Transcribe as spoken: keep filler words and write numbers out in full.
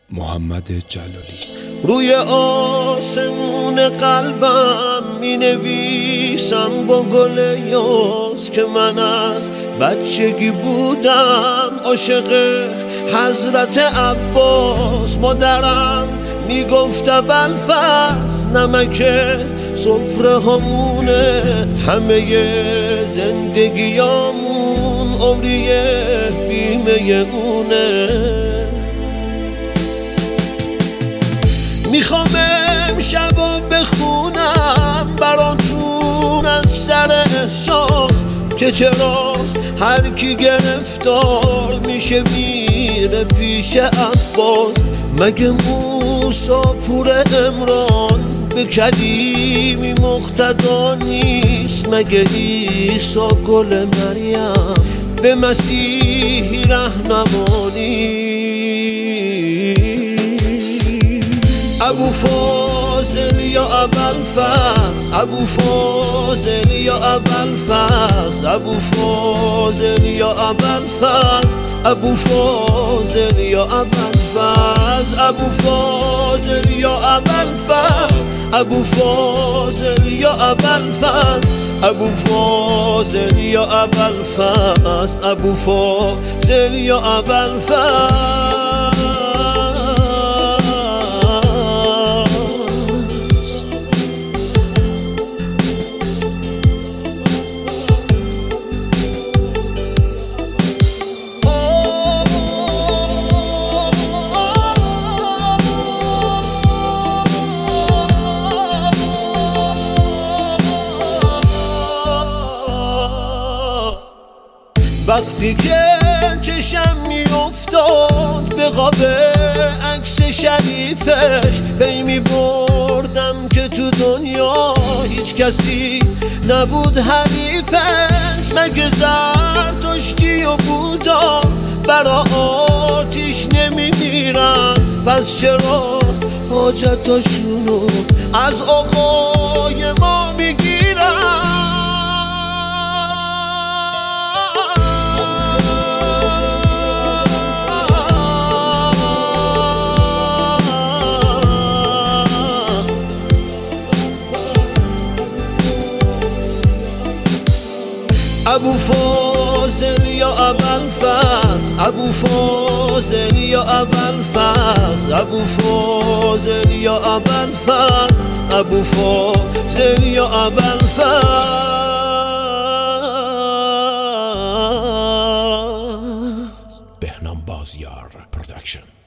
محمد جلالی. روی آسمون قلبم می نویسم با گل یاس که من از بچگی بودم عاشق حضرت عباس. مادرم می گفت ابوالفضل نمک سفره همونه، همه زندگیامون عمری بیمه اونه. میخوام امشبا بخونم براتون از سر احساس که چرا هر کی گرفتار میشه میره پیش عباس. مگه موسی پور عمران به کلیمی مقتدا نیست؟ مگه عیسی گل مریم به مسیحی رهنما نیست؟ ابو فاضل یا ابوالفضل، ابو فاضل یا ابوالفضل، ابو فاضل یا ابوالفضل، ابو فاضل یا ابوالفضل، ابو فاضل یا ابوالفضل، ابو فاضل یا ابوالفضل، ابو فاضل یا ابوالفضل، ابو فاضل یا ابوالفضل. وقتی که چشم میافتاد به قاب عکس شریفش، پی می بردم که تو دنیا هیچ کسی نبود حریفش. مگه زرتشتی و بودا برا آتیش نمی میرن؟ پس چرا حاجتاشونو از آقای ما میگیرن؟ ابو فاضل یا ابوالفضل، ابو فاضل یا ابوالفضل، ابو فاضل یا ابوالفضل، ابو فاضل یا ابوالفضل. بهنام بازیار پروداکشن.